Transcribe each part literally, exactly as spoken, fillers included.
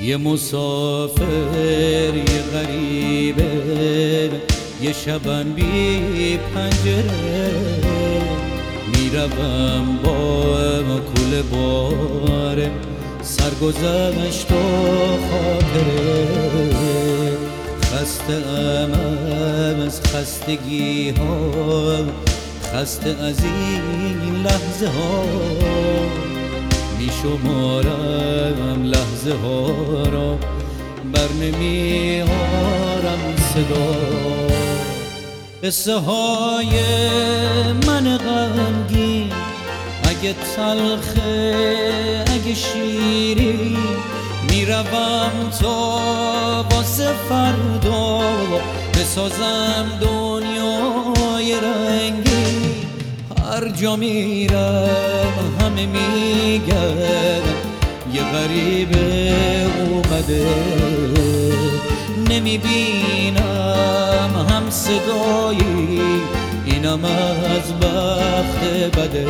یه مسافر یه غریبه، یه شبن بی پنجره، میروم با کل باره، سرگذشت و خاطره. خسته ام از خستگی ها، خسته از این لحظه ها، می شمارم لحظه ها را، بر نمی آرم صدا. قصه های من غمگین، اگه تلخه اگه شیری، میروم تا واسه فردا بسازم دنیای رنگی. هر جا میرم همه میگن یه غریبه اومده، نمیبینم هم صدایی، اینم از بخت بده.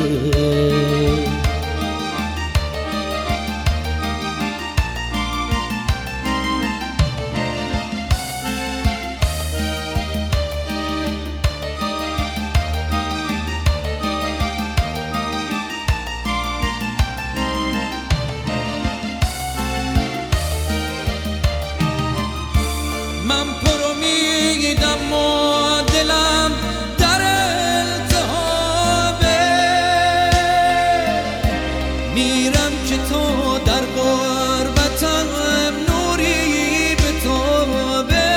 من پرو میدم و دلم در التهابه، میرم که تو در غربتم نوری بتابه.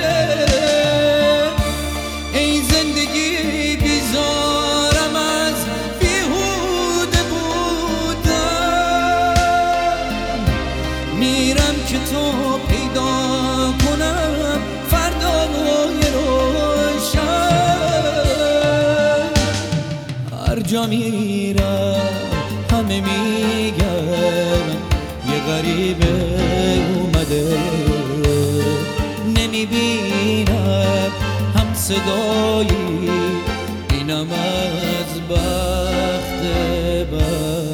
ای زندگی بیزارم از بیهوده بودن، میرم که تو پیدا کنم فردای روشن. هر جا میرم همه میگن یه غریبه اومده، نمیبینم هم صدایی، اینم از بخت بد.